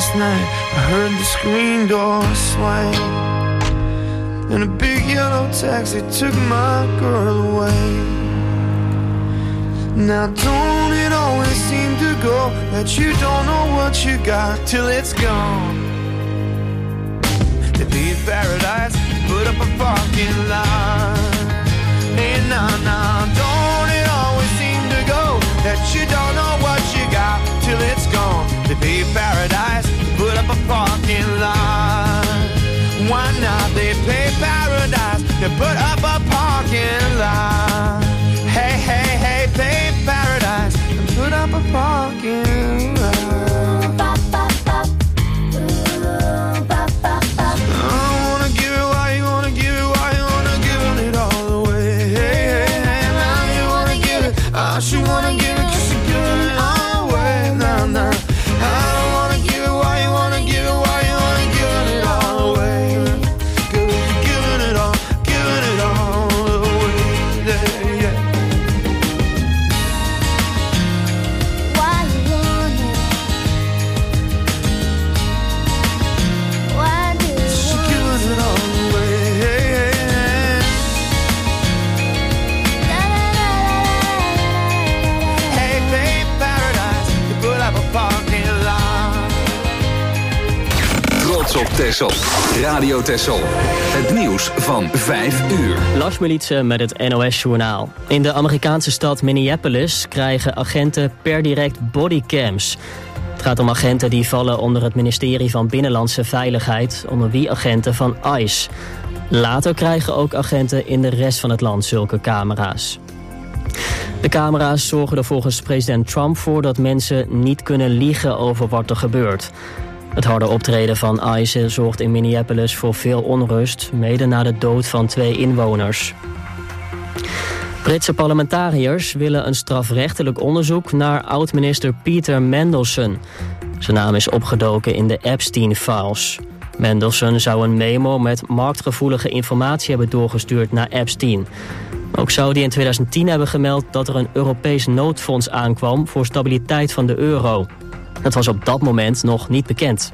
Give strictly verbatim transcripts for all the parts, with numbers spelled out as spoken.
last night I heard the screen door swing, and a big yellow taxi took my girl away. Now don't it always seem to go that you don't know what you got till it's gone? To be in paradise, put up a parking lot. Hey, nah, nah, don't it always seem to go that you don't know what you got till it's gone? To be in paradise, put up a parking lot. Why not? They pay paradise to put up a parking lot. Hey, hey, hey, pay paradise and put up a parking lot. I wanna give it, why you wanna give it, why you wanna give it all away. Hey, hey, hey, now you wanna give it, I should wanna give it, cause you're giving it all away. Nah, nah, I don't wanna give it, why you wanna give it, why you wanna give it all away. Cause you're giving it all, giving it all away. Yeah, yeah. Op Texel. Radio Texel. Het nieuws van vijf uur. Lars Militse met het N O S-journaal. In de Amerikaanse stad Minneapolis krijgen agenten per direct bodycams. Het gaat om agenten die vallen onder het ministerie van Binnenlandse Veiligheid, onder wie agenten van ICE. Later krijgen ook agenten in de rest van het land zulke camera's. De camera's zorgen er volgens president Trump voor dat mensen niet kunnen liegen over wat er gebeurt. Het harde optreden van ICE zorgt in Minneapolis voor veel onrust, mede na de dood van twee inwoners. Britse parlementariërs willen een strafrechtelijk onderzoek naar oud-minister Peter Mandelson. Zijn naam is opgedoken in de Epstein-files. Mandelson zou een memo met marktgevoelige informatie hebben doorgestuurd naar Epstein. Ook zou hij in tweeduizend tien hebben gemeld dat er een Europees noodfonds aankwam voor stabiliteit van de euro. Dat was op dat moment nog niet bekend.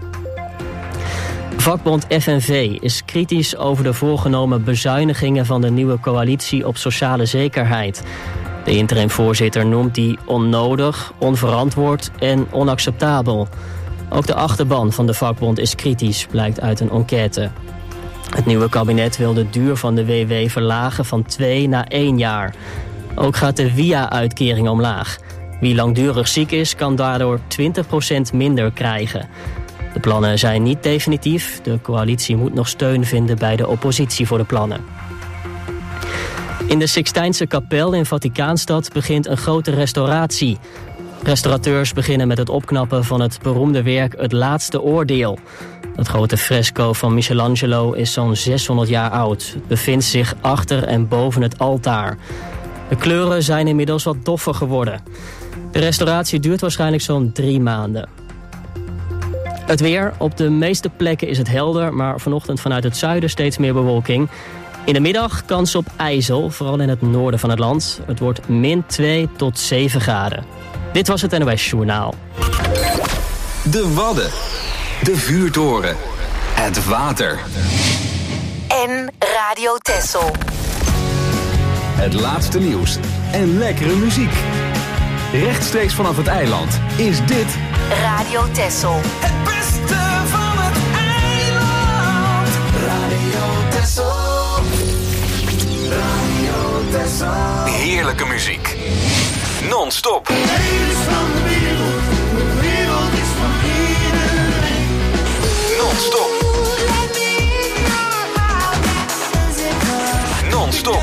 Vakbond F N V is kritisch over de voorgenomen bezuinigingen van de nieuwe coalitie op sociale zekerheid. De interim-voorzitter noemt die onnodig, onverantwoord en onacceptabel. Ook de achterban van de vakbond is kritisch, blijkt uit een enquête. Het nieuwe kabinet wil de duur van de W W verlagen van twee naar één jaar. Ook gaat de W I A-uitkering omlaag. Wie langdurig ziek is, kan daardoor twintig procent minder krijgen. De plannen zijn niet definitief. De coalitie moet nog steun vinden bij de oppositie voor de plannen. In de Sixtijnse kapel in Vaticaanstad begint een grote restauratie. Restaurateurs beginnen met het opknappen van het beroemde werk Het Laatste Oordeel. Het grote fresco van Michelangelo is zo'n zeshonderd jaar oud. Het bevindt zich achter en boven het altaar. De kleuren zijn inmiddels wat doffer geworden. De restauratie duurt waarschijnlijk zo'n drie maanden. Het weer. Op de meeste plekken is het helder, maar vanochtend vanuit het zuiden steeds meer bewolking. In de middag kans op ijzel, vooral in het noorden van het land. Het wordt min twee tot zeven graden. Dit was het N O S-journaal. De Wadden. De vuurtoren. Het water. En Radio Texel. Het laatste nieuws en lekkere muziek. Rechtstreeks vanaf het eiland is dit Radio Texel. Het beste van het eiland. Radio Texel. Radio Texel. Heerlijke muziek. Non-stop. De hele is van de wereld. De wereld is van iedereen. Non-stop. Non-stop.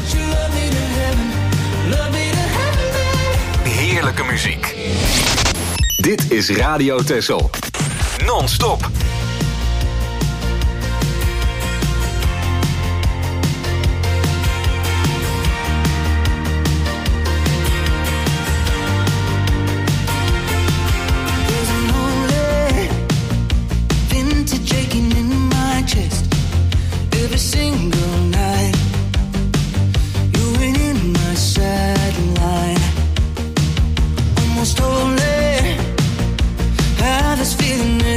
Heerlijke muziek. Dit is Radio Texel. Non-stop. Almost holy, have this feeling.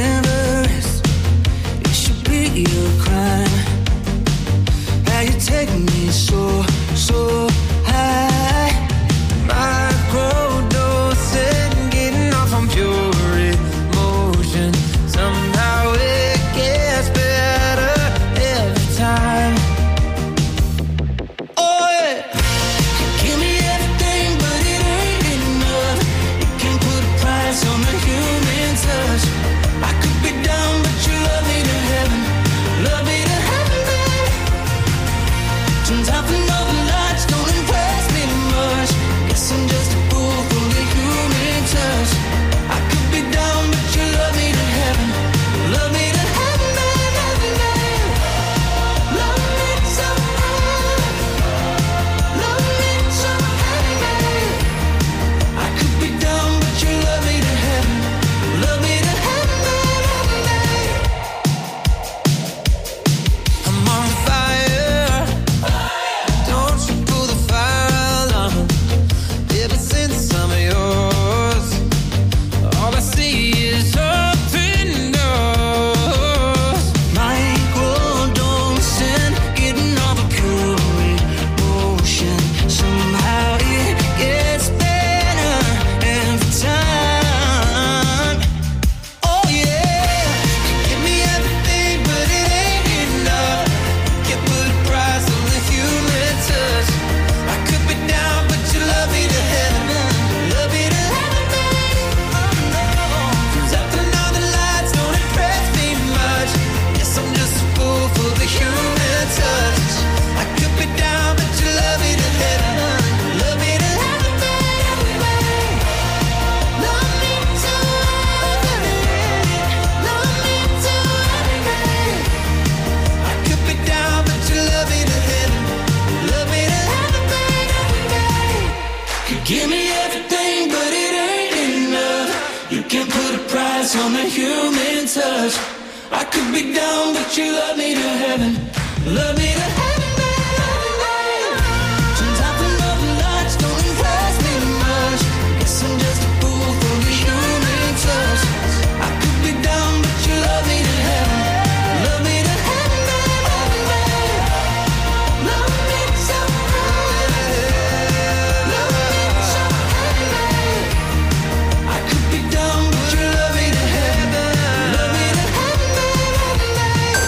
Give me everything, but it ain't enough. You can't put a price on the human touch. I could be down, but you love me to heaven. Love me to heaven, baby. Sometimes the northern lights don't impress me much. Guess I'm just a fool for the human touch. I could be down, but you love me to heaven. Love me to heaven, baby. Love me so heaven. Love me so heaven. I could be down, but you love me to heaven. Love me to heaven, baby.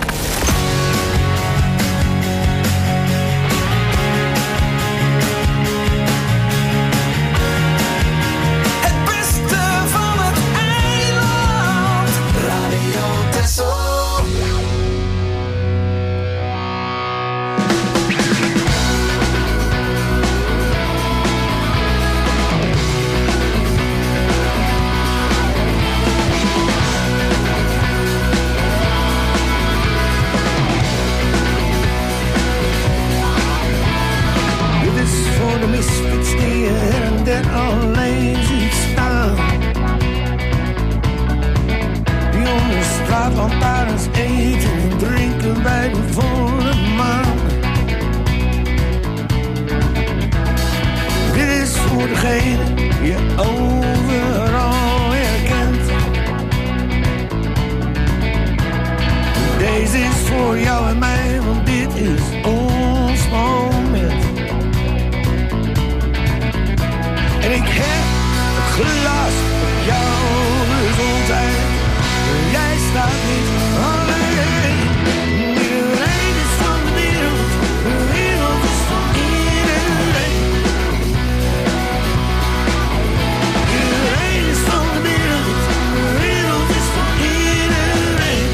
Het beste van het eiland. Radio Texel. Dit is voor de misfits die je her en der alleen ziet staan. Die onder straatlantaarns eten en drinken bij de volle maan. Dit is voor degene die je overal herkent. Deze is voor jou en mij, want dit is ons moment. En ik heb het glas op jouw gezondheid. Jij staat niet alleen. Iedereen is van de wereld. De wereld is van iedereen. Iedereen is van de wereld. De wereld is van iedereen.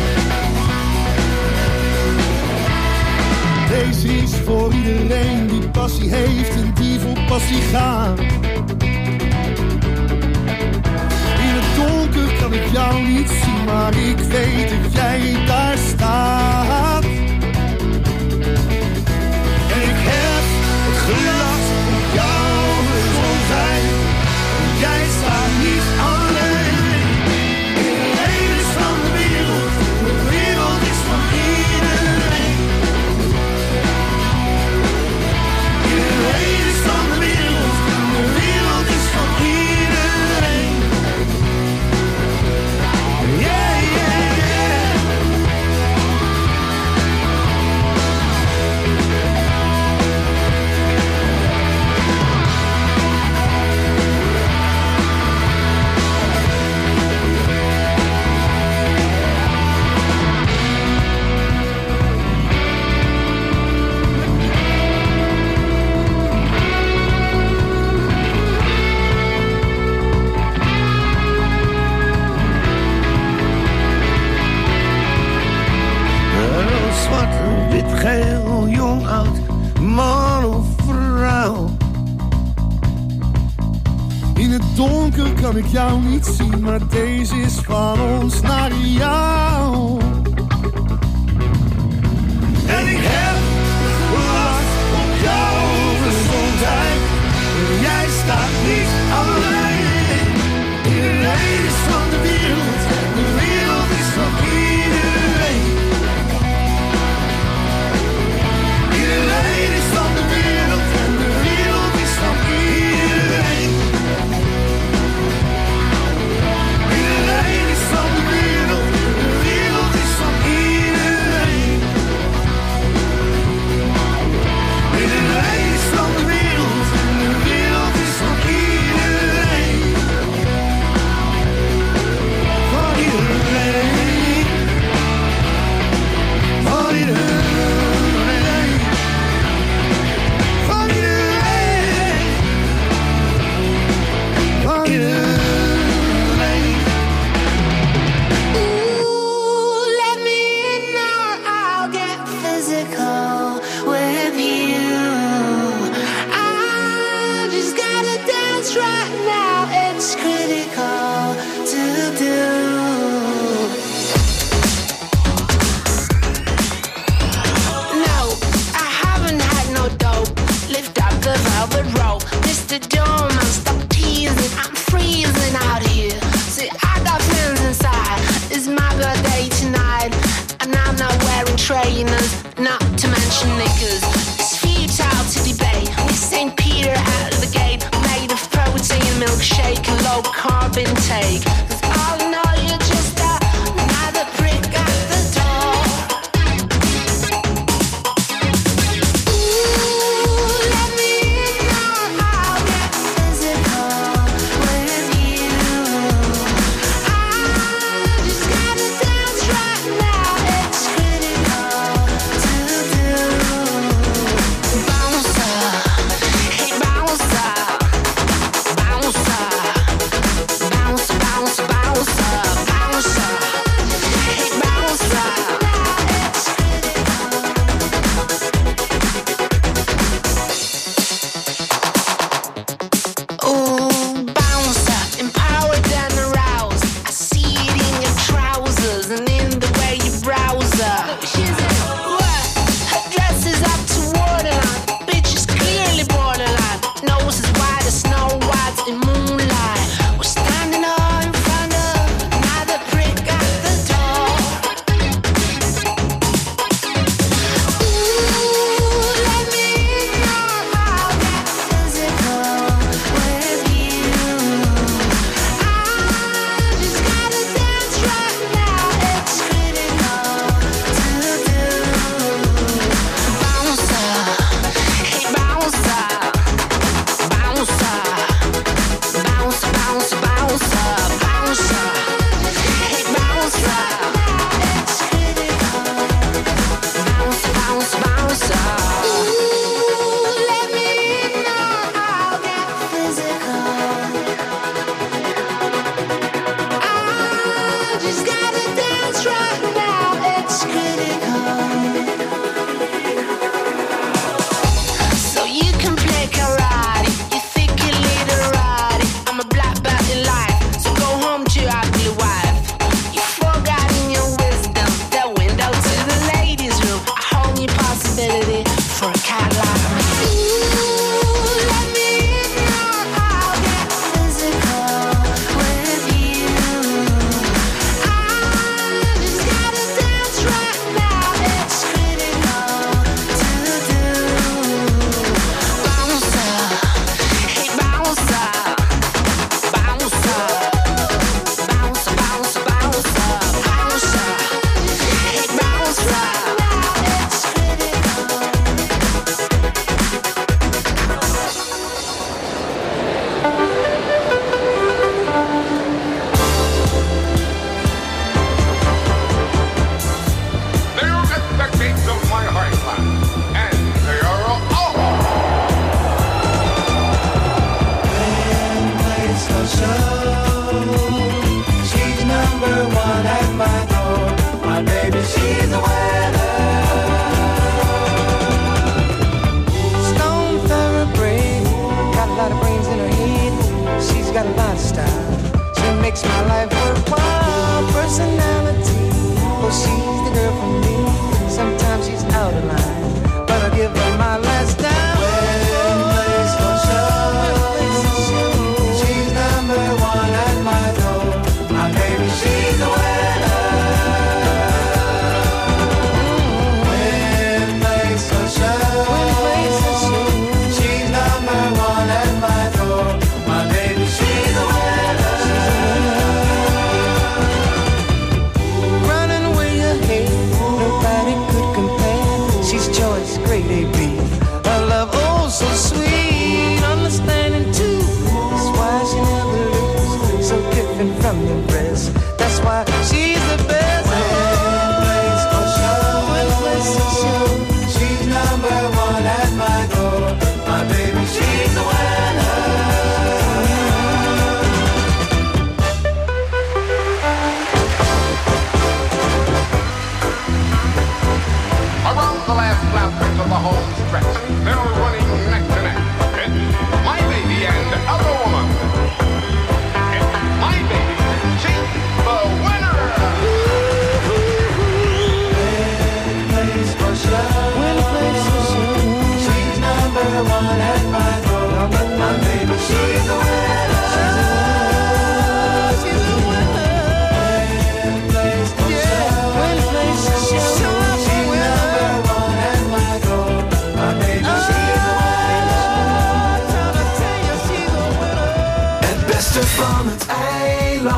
Deze is voor iedereen die passie heeft en die vol passie gaat. In het donker kan ik jou niet zien, maar ik weet dat jij daar staat. En ik heb het glas op jouw gezondheid. Jij staat niet alleen. Iedereen is van de wereld, de wereld is van iedereen. Iedereen is van de wereld, de wereld is van iedereen. Yeah, yeah, yeah. Zwart, wit, geel, jong, oud, man of vrouw. In het donker kan ik jou niet zien, maar deze is van ons naar jou. En ik heb glas op jouw gezondheid. Jij staat niet alleen. Iedereen is van de wereld, de wereld is van iedereen. Iedereen is van de wereld en de wereld is van iedereen. Iedereen is van de wereld, de wereld is van iedereen. Iedereen is van de wereld en de wereld is van iedereen. Van iedereen. Van iedereen. Velvet rope, Mister Don't take. 'Cause all in all, you're just another prick at the door. Ooh, let me know I'll get physical with you. I just gotta dance right now. It's critical to do. Bounce up, hey bounce up, bounce up, bounce, bounce, bounce up, bounce up, hey bounce up. Ooh, bounce up, empowered and aroused. I see it in your trousers and in the way you browse up. What? Her dress is up to waterline. Bitch is clearly borderline. Nose is white as Snow White in moonlight. We're standing all in front of another prick at the door. Ooh, let me know I'll get physical with you. I just gotta dance right now. It's critical to do. Bounce up, hey bounce up, bounce up, bounce, bounce, bounce up, bounce up, hey bounce up. It's critical. Bounce, bounce, bounce up. Ooh, let me know I'll get physical. I just gotta dance right now. It's critical. So you can play karate. You think you lead a ride. I'm a black belt in life. So go home to your ugly wife. You've forgotten your wisdom. The window to the ladies' room. A whole new possibility for a cat like me. Ooh, let me know I'll get physical with you. I just gotta dance right now. It's critical to do. Bounce up, hey bounce up, bounce up, bounce, bounce, bounce up, bounce up, hey bounce up. It's critical. They are at the gates of my high class, and they are all. She's number one at my door. My baby, she's a winner. Stone thoroughbred, got a lot of brains in her head. She's got a lot of style. She makes my life worthwhile. Personality, oh, she's the girl for me. Sometimes she's out of line, but I give her my last dime. She's number one at my door. My baby, she's a winner. When place for show. She's number one at my door. My baby, she's a winner. Running way ahead, nobody could compare. She's choice, great A B. A love oh so sweet, understanding too. That's why she never loses, so different from the rest. That's why she's the best. When place for show, when place for show. She's number one at my door. My baby, she's the winner. Around the last lap of the home stretch, they're running neck to neck. It's my baby and other woman. It's my baby, she's the winner. When place for show, when place for show. She's number one at my door. My baby, she's the winner. She's the winner. When place for show, when place for show. She's number one at my door. My baby, she's the winner. Trying to tell you she's the winner. Het beste van het eiland.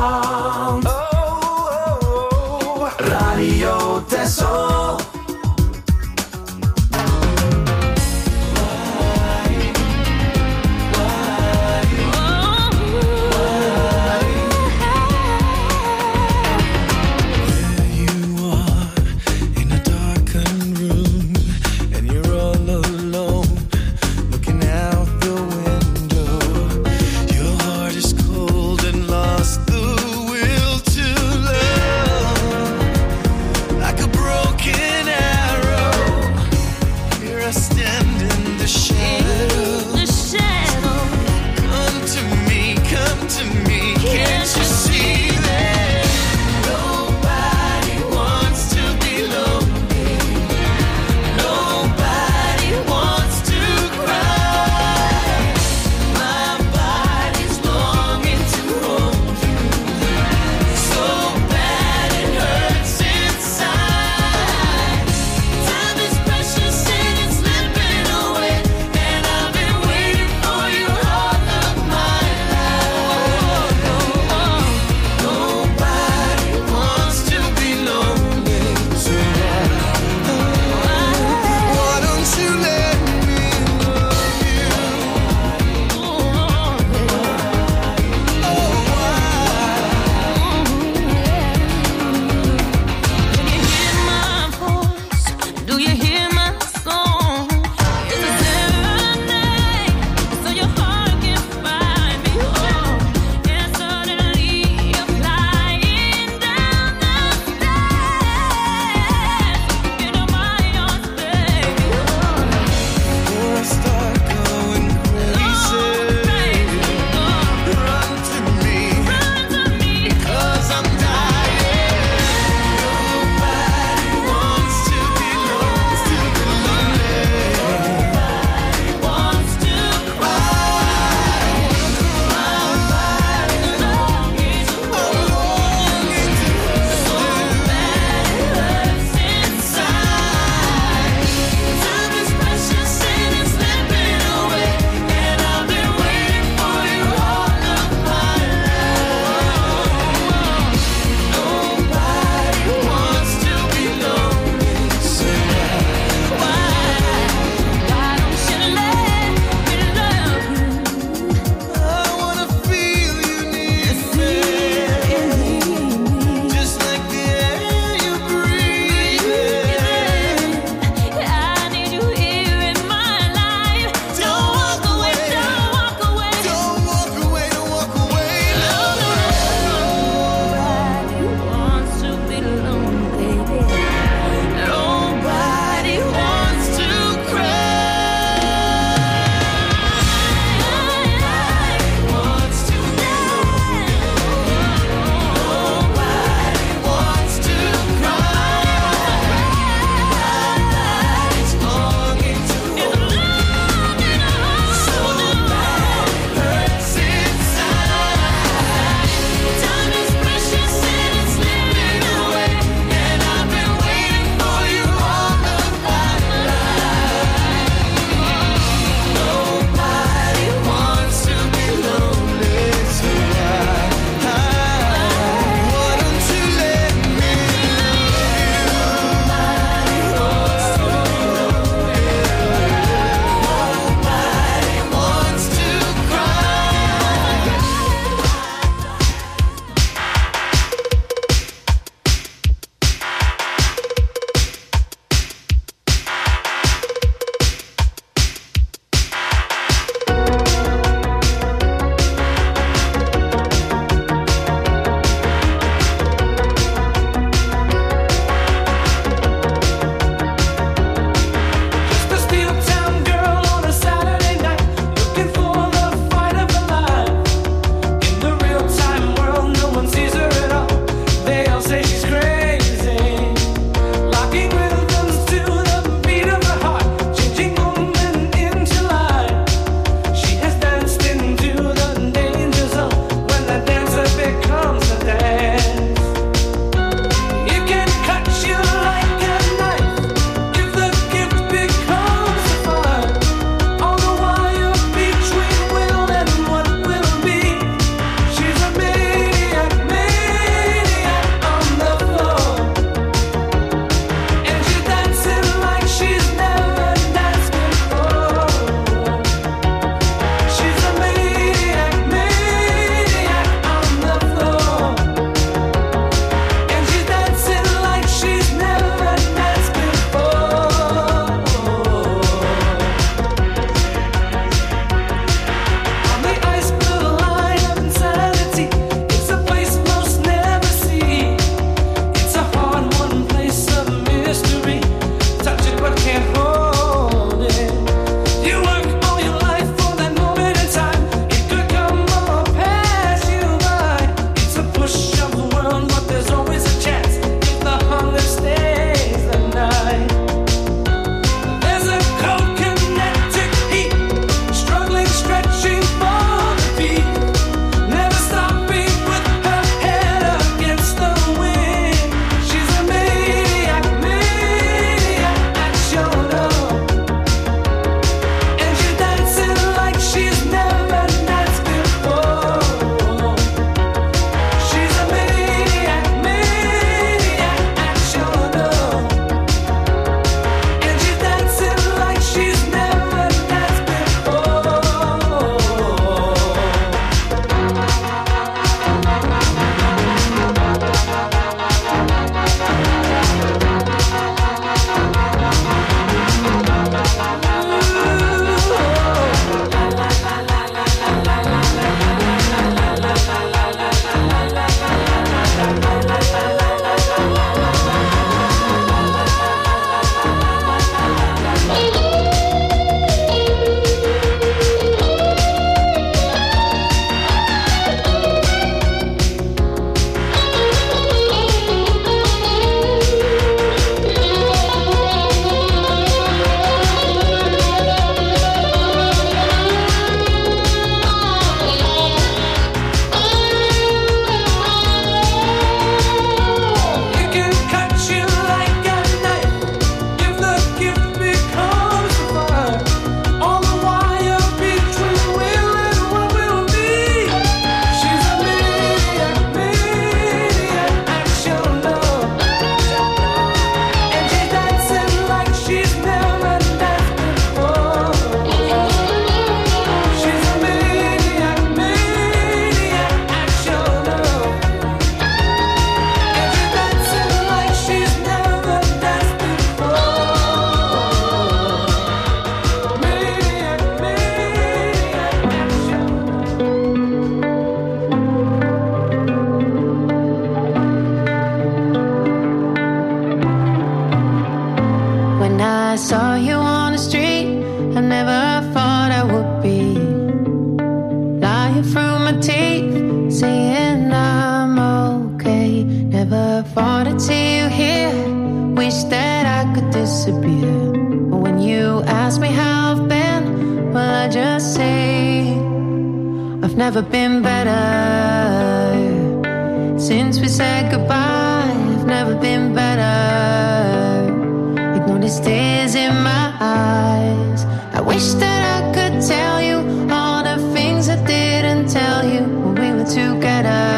I just say I've never been better. Since we said goodbye, I've never been better. Ignore these tears in my eyes. I wish that I could tell you all the things I didn't tell you when we were together.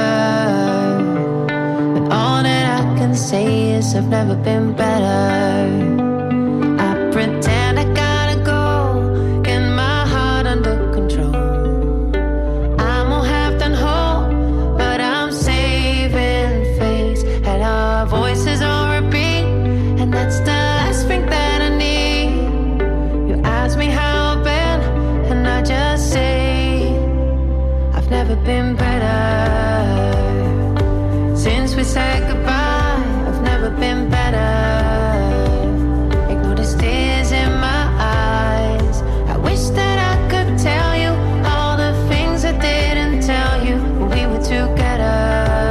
But all that I can say is I've never been better. I pretend I gotta go, get my heart under control. I'm all half done whole, but I'm saving face. And our voices on repeat, and that's the last thing that I need. You ask me how I've been, and I just say I've never been better. Since we said goodbye, I've never been better. Ignore the tears in my eyes. I wish that I could tell you all the things I didn't tell you when we were together.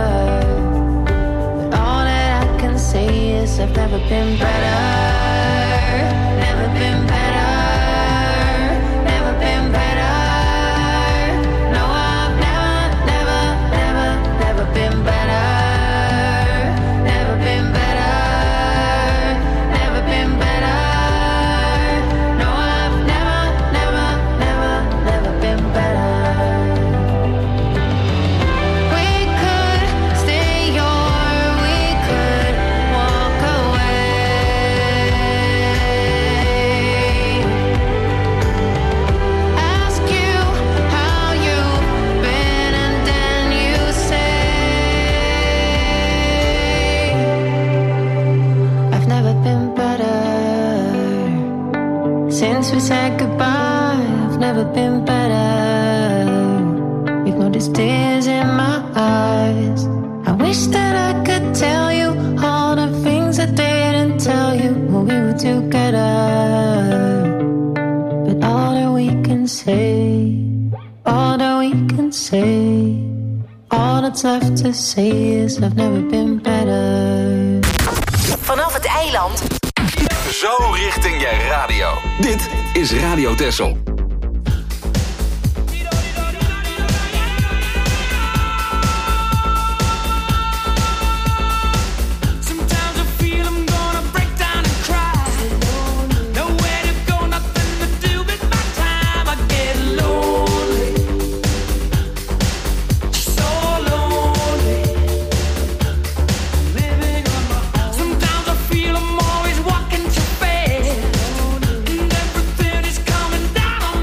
But all that I can say is I've never been better. Never been better. Never been better. No, I've never, never, never, never been better. Never been better. Never been better. No, I've never, never, never, never been better. We could stay or we could walk away. Ask you how you've been and then you say I've never been better. Since we said goodbye, I've never been better. Ignore these tears in my eyes. I wish that I could tell you all the things I didn't tell you when we were together. But all that we can say, all that we can say, all that's left to say is I've never been better. Vanaf het eiland. Zo richting je radio. Dit is Radio Texel. Sometimes I feel I'm gonna break down and cry. Nowhere to go, nothing to do with my time. I get lonely, so lonely, living on my own. Sometimes I feel I'm always walking too fast, and everything is coming down on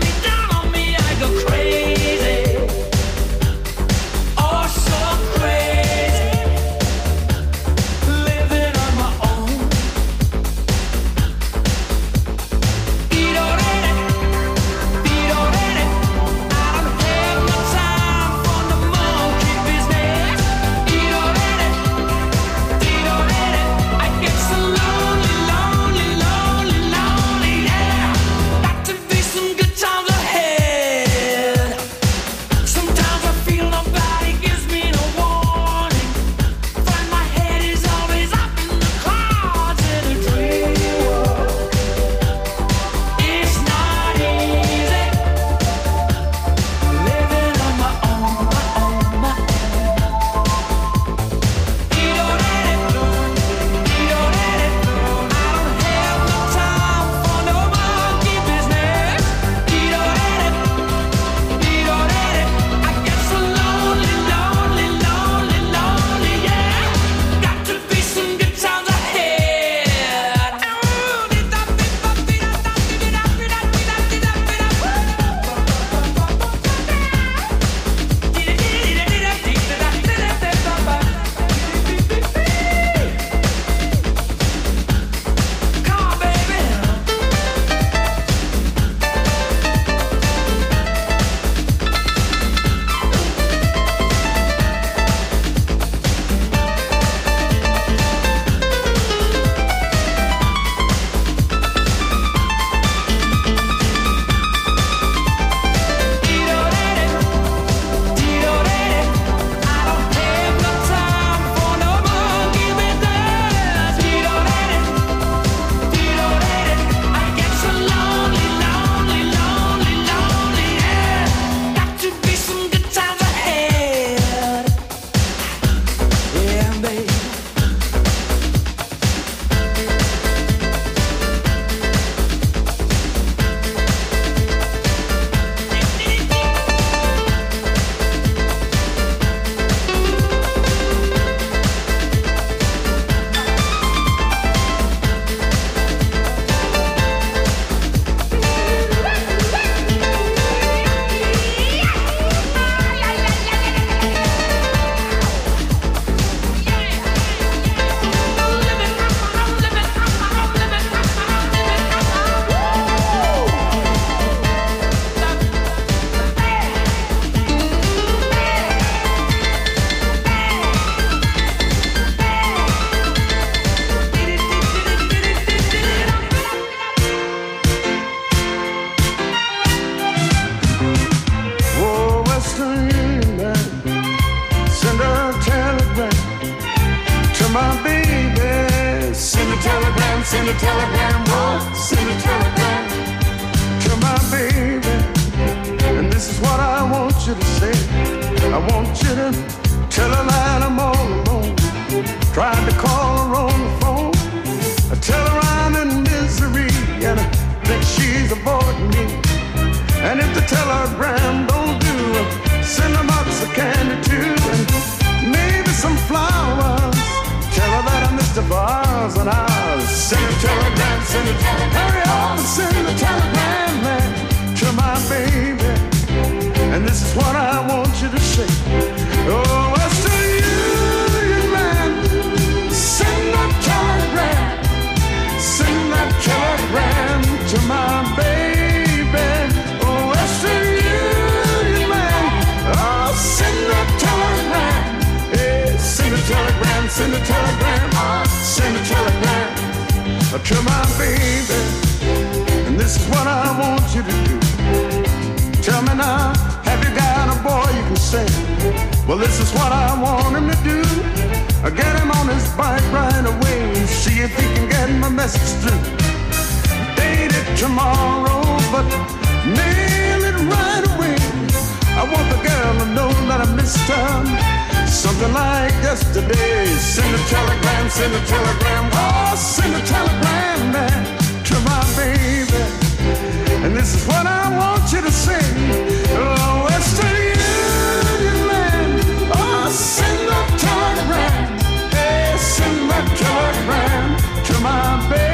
send a telegram, oh, send a telegram to my baby. And this is what I want you to say. I want you to tell her that I'm all alone. Tried to call her on the phone. I tell her I'm in misery and that she's avoiding me. And if the telegram don't do, send a box of candy too, and maybe some flowers. Tell her that I missed the bars and I'll send a telegram, send a telegram. Hurry up and send a telegram, man, to my baby. And this is what I want you to say. Oh, Western Union man, send that telegram, send that telegram to my baby. Oh, Western Union man, oh, send that telegram. Hey, send a telegram, send a telegram, send a telegram to my baby. And this is what I want you to do. Tell me now, have you got a boy you can sing? Well, this is what I want him to do. Get him on his bike right away, see if he can get my message through. Date it tomorrow, but mail it right away. I want the girl to know that I missed her, something like yesterday. Send a telegram, send a telegram, oh, send a telegram, man, to my baby. And this is what I want you to sing. Oh, Western Union man, oh, send that telegram. Hey, send that telegram to my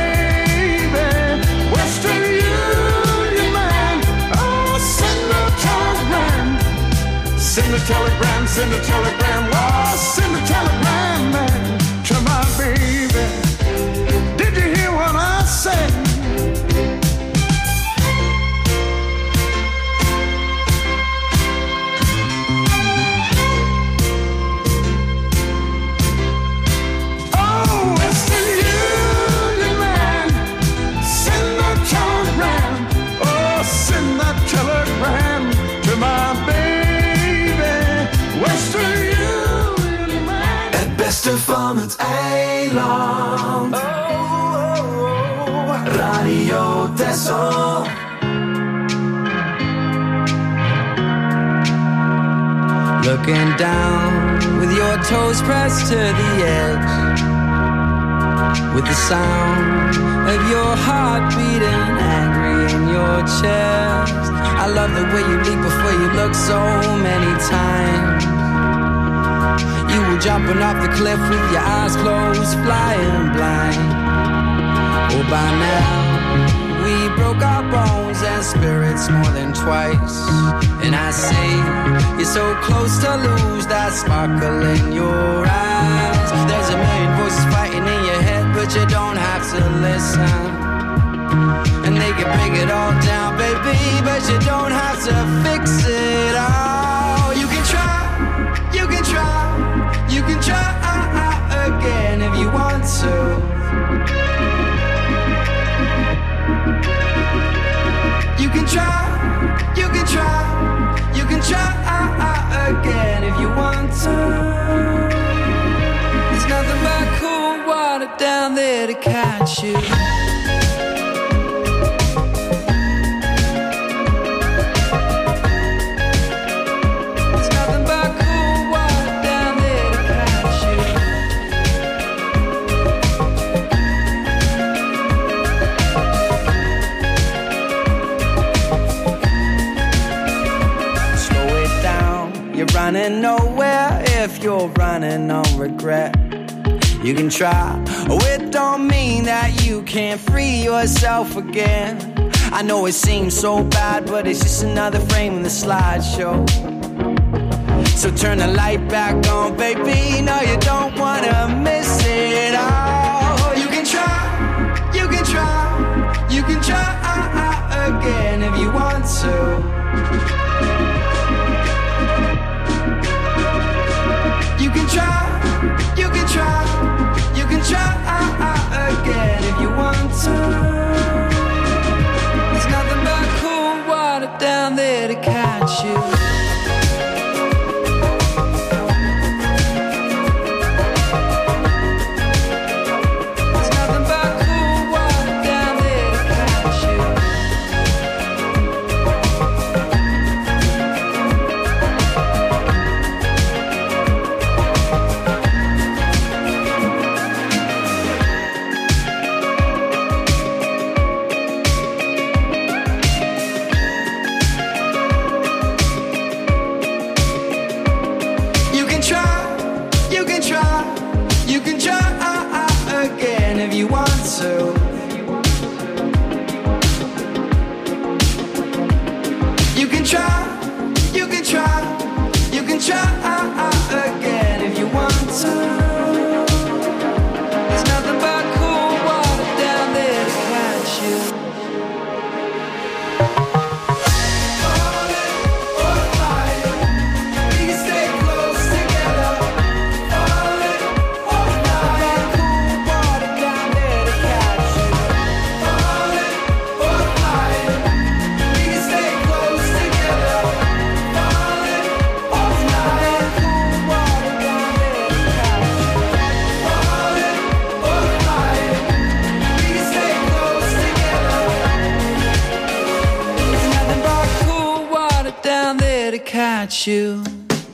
baby. Western Union man, oh, send that telegram. Send a telegram, send a telegram, oh, send a telegram, man, to my baby. Did you hear what I said? Van het eiland. Radio Texel. Looking down with your toes pressed to the edge, with the sound of your heart beating angry in your chest. I love the way you leap before you look so many times. You were jumping off the cliff with your eyes closed, flying blind. Oh, by now, we broke our bones and spirits more than twice. And I say, you're so close to lose that sparkle in your eyes. There's a million voices fighting in your head, but you don't have to listen. And they can break it all down, baby, but you don't have to fix it all. You can try, you can try. You can try again if you want to. You can try, you can try, you can try again if you want to. There's nothing but cool water down there to catch you. Running nowhere if you're running on regret. You can try, oh, it don't mean that you can't free yourself again. I know it seems so bad, but it's just another frame in the slideshow. So turn the light back on, baby. No, you don't wanna miss it all. You can try, you can try, you can try again if you want to. You can try, you can try, you can try again if you want to. There's nothing but cool water down there to catch you. There's nothing but cool water. there to catch you.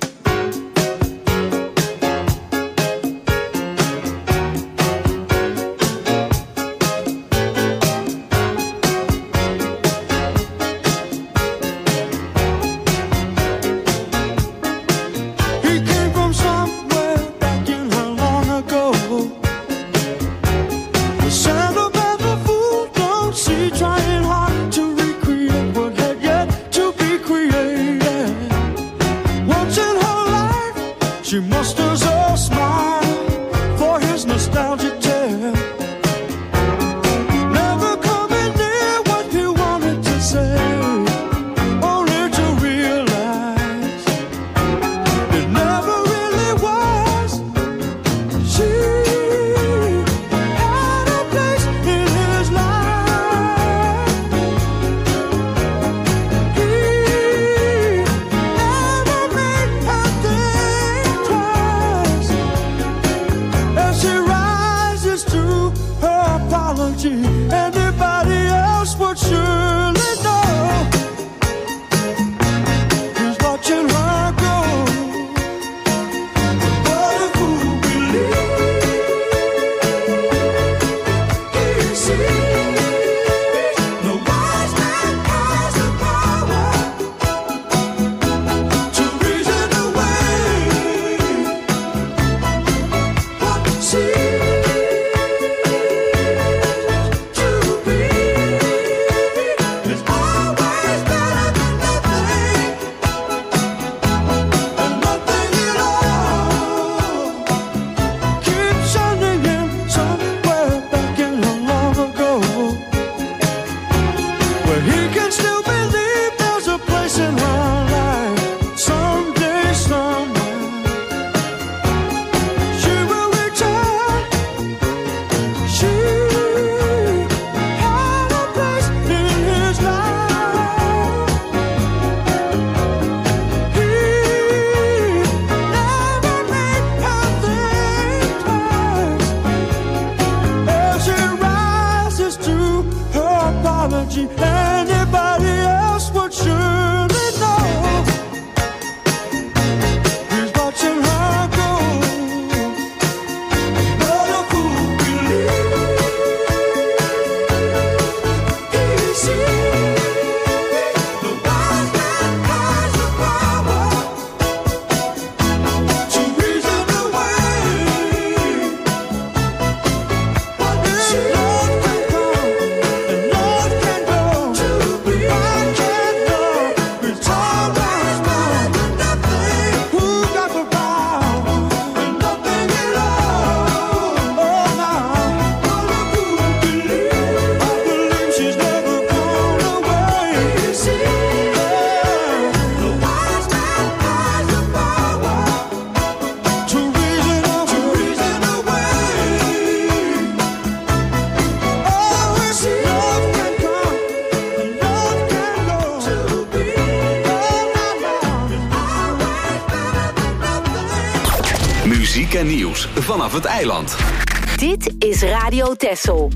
Muziek en nieuws vanaf het eiland. Dit is Radio Texel.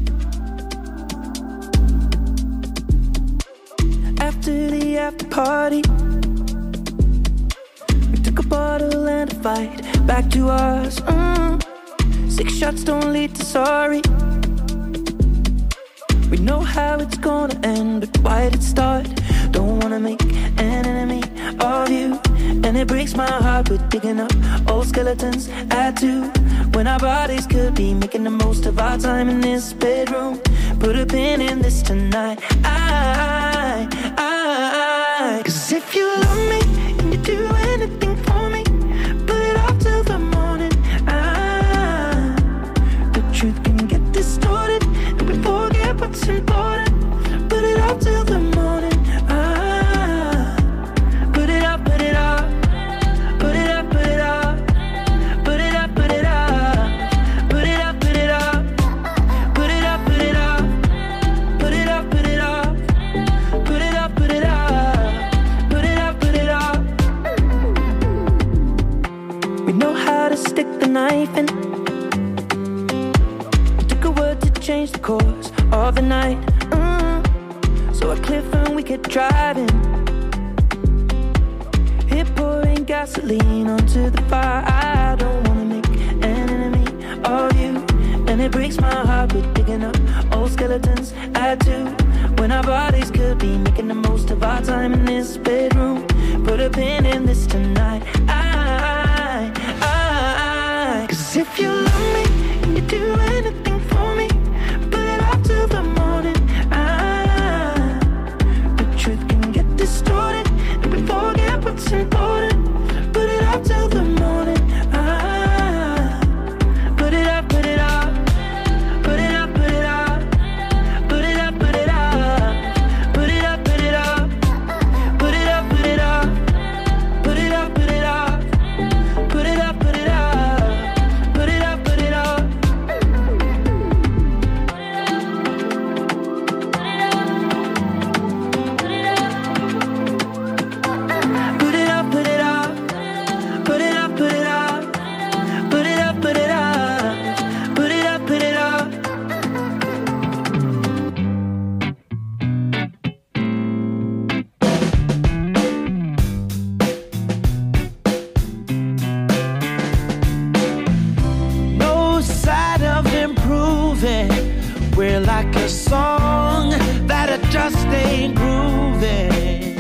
After the after party, we took a bottle and a fight back to us. Mm. Six shots don't lead to sorry. We know how it's gonna end, but why did it start? Don't wanna make an enemy of you, and it breaks my heart. We're digging up old skeletons at two, when our bodies could be making the most of our time in this bedroom. Put a pin in this tonight. I, I, 'cause if you love me and you do anything for me, put it off till the morning. I, the truth can get distorted, and we forget what's important. Put it off till the morning. Knife in. It took a word to change the course of the night. Mm. So a cliff and we kept driving. gasoline onto the fire. I don't wanna make an enemy of you, and it breaks my heart we're digging up old skeletons. I do, when our bodies could be making the most of our time in this bedroom. Put a pin in this tonight. I, I, cause if you love me, you do anything for me. Put it off till the morning. I, the truth can get distorted, and we forget what's important. Put it off till the morning. I, put it up, put it up. Put it up, put it up. Put it up, put it up. Put it up, put it up. Put it up, put it up. Put it up, put it up. Put it up, put it up. Put it up, put it up. Put it up, put it up. Put it up, put it up. Put it up, put it up. Put it up, put it up. No sign of improving. We're like a song that it just ain't grooving.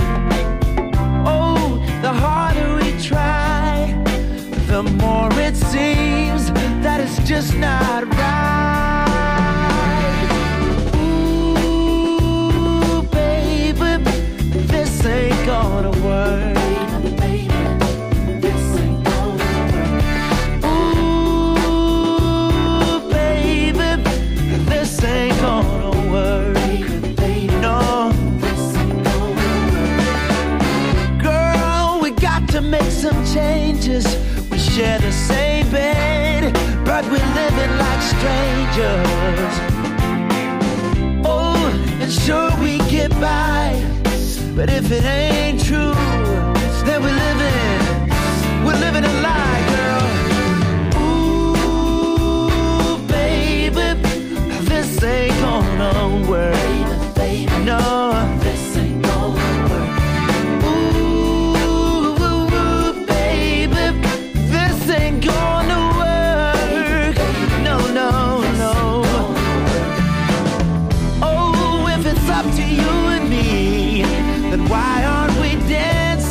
Oh, the harder we try, the more it seems that it's just not right. Ooh, baby, this ain't gonna work. Ooh, baby, this ain't gonna work. No, girl, we got to make some changes. We share the same bed, but we're living like strangers. Oh, and sure we get by, but if it ain't true, then we're living, we're living a lie, girl. Ooh, baby, this ain't gonna work. No, this ain't gonna work. Ooh, baby, this ain't gonna work. No, no, no. Oh, if it's up to you and me, then why aren't we dancing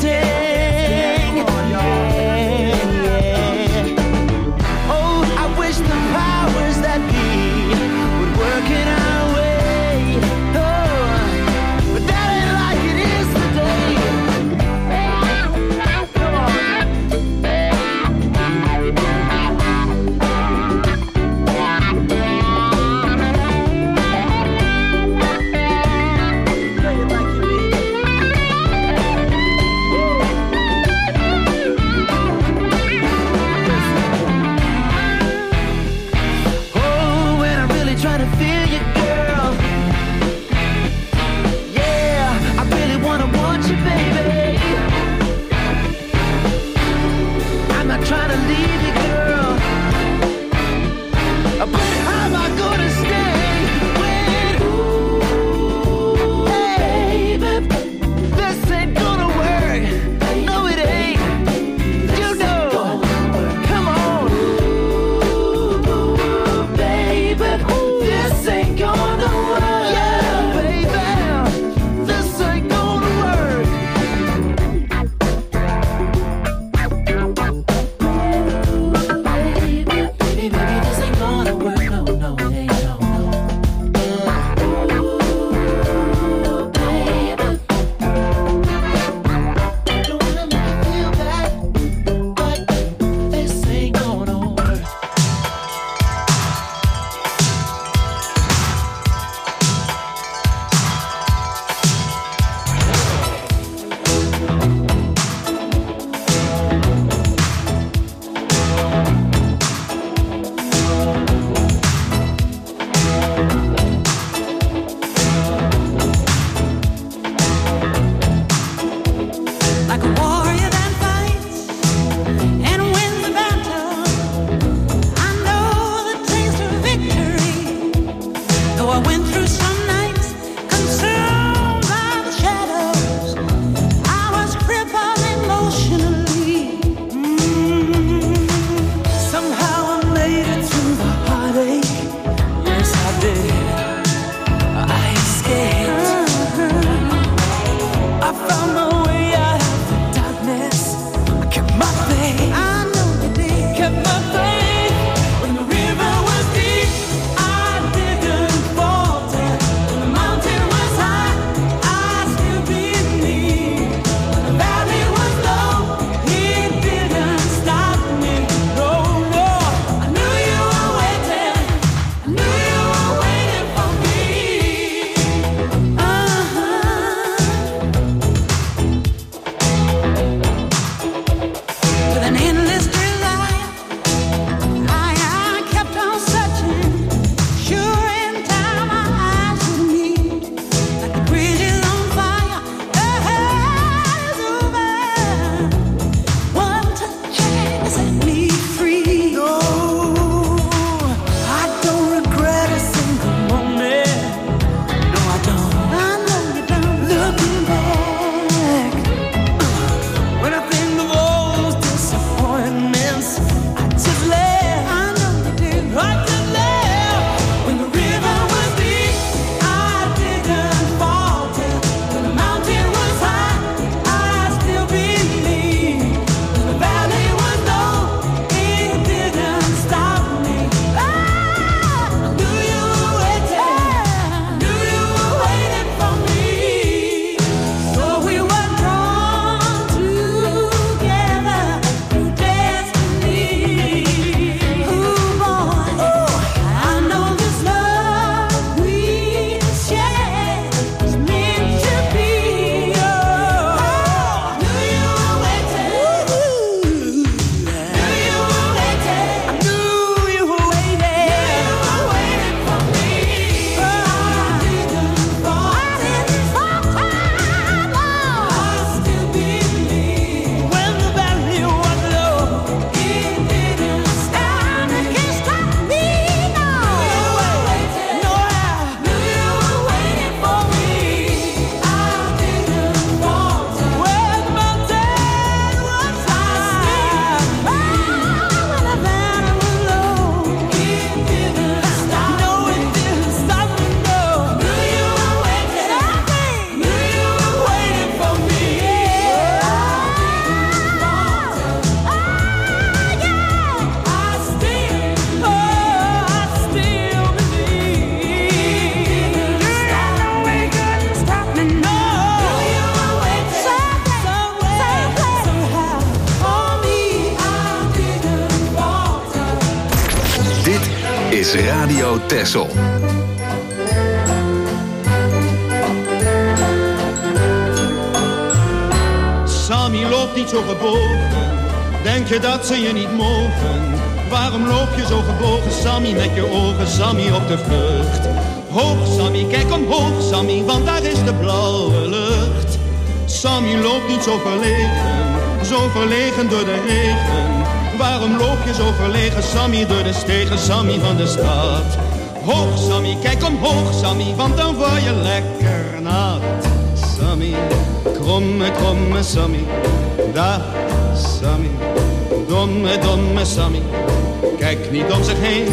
is Radio Texel. Sammy loopt niet zo gebogen, denk je dat ze je niet mogen? Waarom loop je zo gebogen, Sammy, met je ogen, Sammy, op de vlucht? Hoog, Sammy, kijk omhoog, Sammy, want daar is de blauwe lucht. Sammy loopt niet zo verlegen, zo verlegen door de regen. Waarom loop je zo verlegen, Sammy, door de stegen, Sammy, van de stad? Hoog, Sammy, kijk omhoog, Sammy, want dan word je lekker nat. Sammy, kromme, kromme Sammy, dag Sammy, domme, domme Sammy. Kijk niet om zich heen,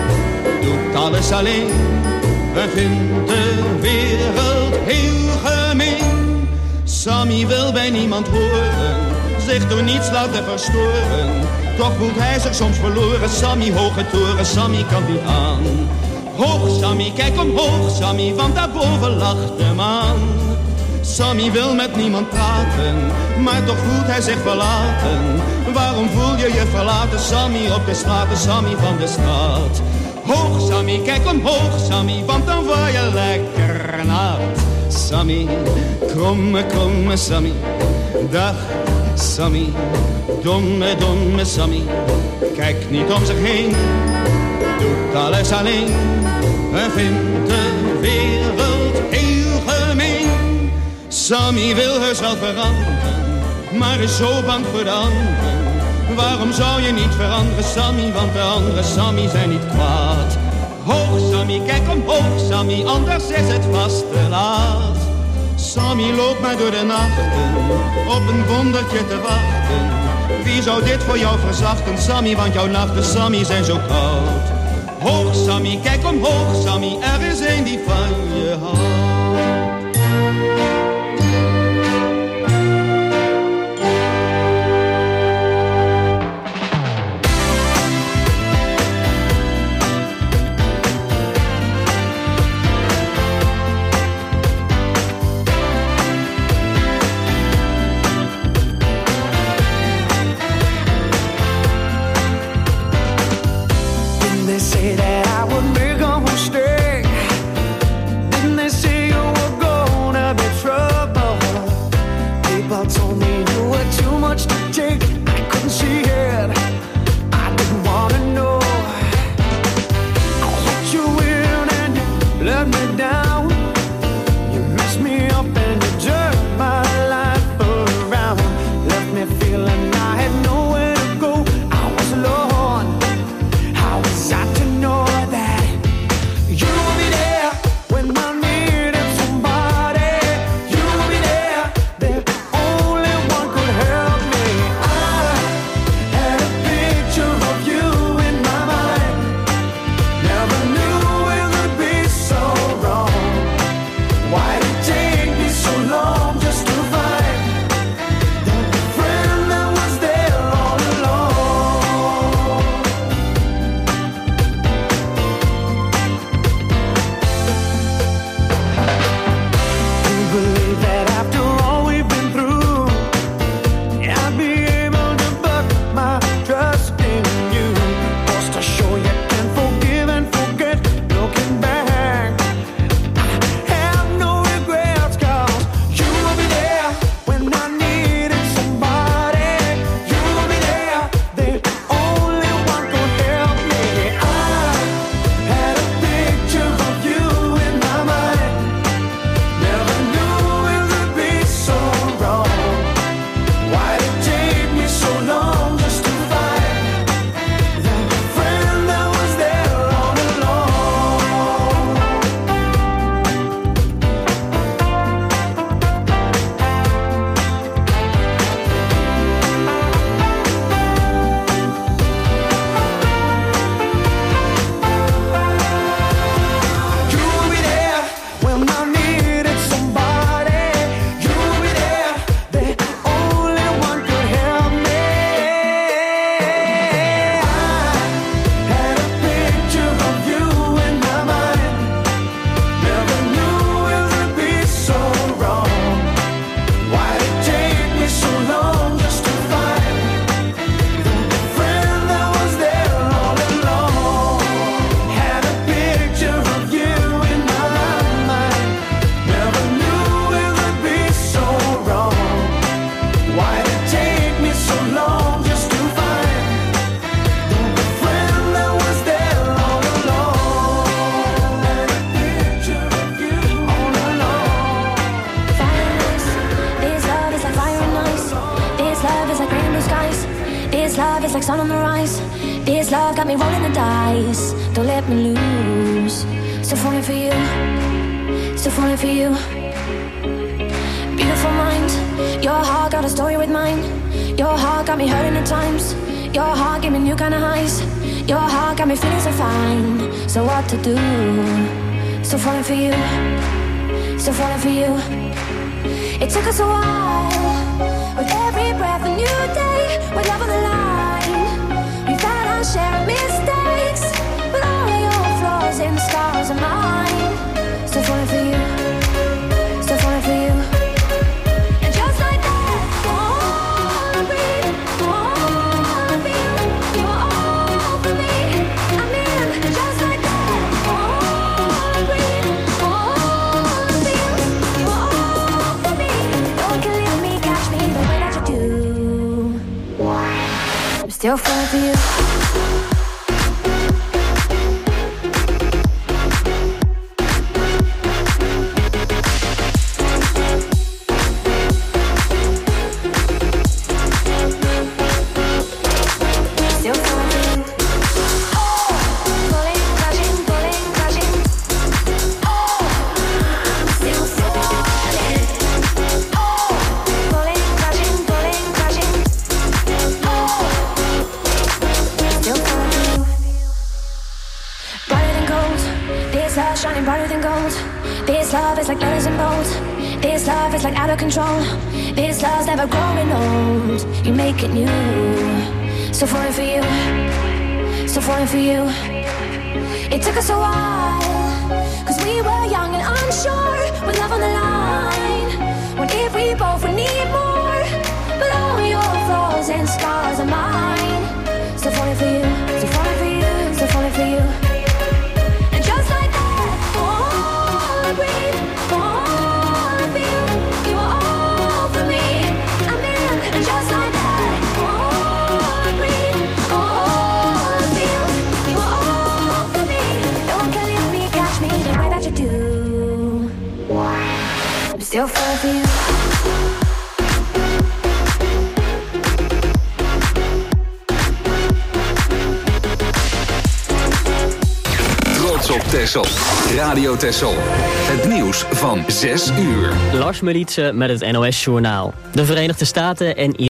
doet alles alleen. We vindt de wereld heel gemeen. Sammy wil bij niemand horen, zich door niets laten verstoren. Toch voelt hij zich soms verloren, Sammy, hoge toren, Sammy kan niet aan. Hoog Sammy, kijk omhoog Sammy, want daarboven lacht de maan. Sammy wil met niemand praten, maar toch voelt hij zich verlaten. Waarom voel je je verlaten, Sammy, op de straten, Sammy van de stad? Hoog Sammy, kijk omhoog Sammy, want dan word je lekker nat. Sammy, kromme, kromme Sammy, dag Sammy, domme, domme Sammy. Kijk niet om zich heen, doet alles alleen. En vindt de wereld heel gemeen. Sammy wil heus wel veranderen, maar is zo bang voor de anderen. Waarom zou je niet veranderen, Sammy, want de andere Sammy zijn niet kwaad. Hoog Sammy, kijk omhoog Sammy, anders is het vast te laat. Sammy loopt maar door de nachten, op een wondertje te wachten. Wie zou dit voor jou verzachten, Sammy, want jouw nachten, Sammy, zijn zo koud. Hoog Sammy, kijk omhoog Sammy, er is een die van je houdt. Only one could help me. is like sun on the rise. This love got me rolling the dice. Don't let me lose. Still falling for you. Still falling for you. Beautiful mind. Your heart got a story with mine. Your heart got me hurting at times. Your heart gave me new kind of highs. Your heart got me feeling so fine. So what to do? Still falling for you. Still falling for you. It took us a while. With every breath a new day. With love on the line. We've had our share of mistakes. But all of your flaws and scars are mine. Still falling for you. Still falling for you. And just like that, oh, breathe, oh, feel. You are all for me. I'm in. Just like that, oh, breathe, oh, feel. You are all for me. No one can leave me, catch me the way that you do. I'm still falling for you. Shining brighter than gold. This love is like letters in bold. This love is like out of control. This love's never growing old. You make it new. Still falling for you. Still falling for you. It took us a while, cause we were young and unsure. With love on the line. What if we both would need more? But all your flaws and scars are mine. Still falling for you. Still falling for you. Still falling for you. Still fall for you. Trots op Texel. Radio Texel. Het nieuws van zes uur. Lars Melitse met het N O S Journaal. De Verenigde Staten en